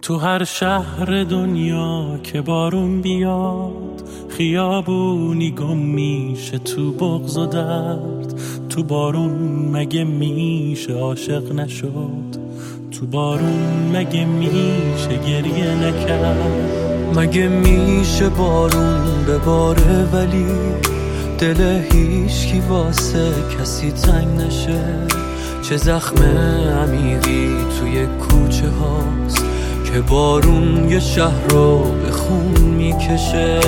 تو هر شهر دنیا که بارون بیاد، خیابونی گم میشه تو بغض و درد. تو بارون مگه میشه عاشق نشد؟ تو بارون مگه میشه گریه نکرد؟ مگه میشه بارون بباره ولی دل هیچکی واسه کسی تنگ نشه؟ چه زخم عمیقی توی کوچه هاست که بارون یه شهر رو به خون میکشه.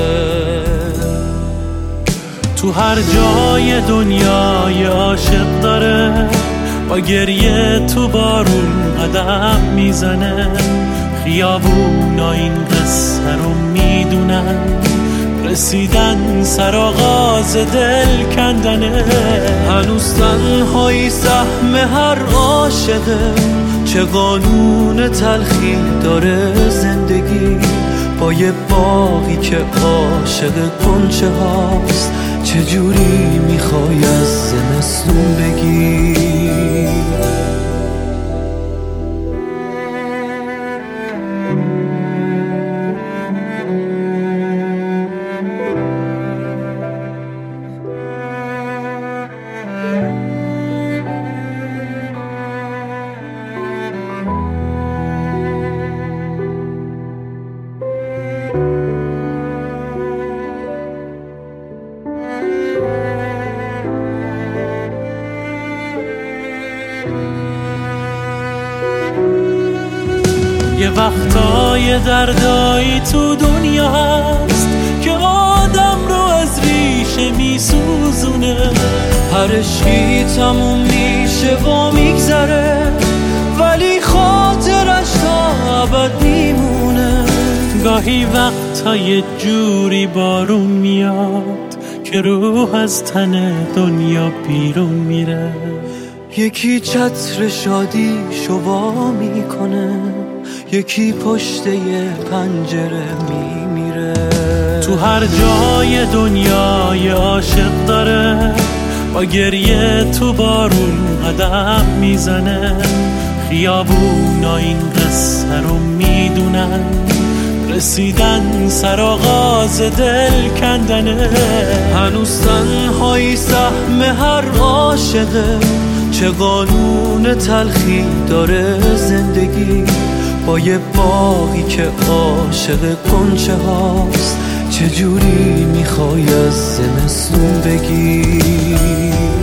تو هر جای دنیا یه عاشق داره، با گریه تو بارون قدم میزنه. خیابونا این قصه رو میدونن، رسیدن سر آغاز دل کندنه. هنوز تنهایی سهم هر عاشقه، چه قانون تلخی داره زندگی. با یه باغی که عاشق غنچه هاست، چجوری میخوای از زمستون بگی؟ یه وقتای دردایی تو دنیا هست که آدم رو از ریشه میسوزونه. هر عشقی تموم میشه و میگذره، ولی خاطرش تا ابد میمونه. گاهی وقتا یه جوری بارون میاد که روح از تن دنیا بیرون میره. یکی چتر شادی شوا میکنه، یکی پشت یه پنجره میمیره. تو هر جای دنیا یه عاشق داره، با گریه تو بارون قدم میزنه. خیابونا این قصه رو میدونن، رسیدن سر آغاز دل کندنه. هنوز تنهایی سهم هر عاشقه، چه قانون تلخی داره زندگی. با یه باغی که عاشق غنچه هاست، چجوری میخوای از زمستون بگی؟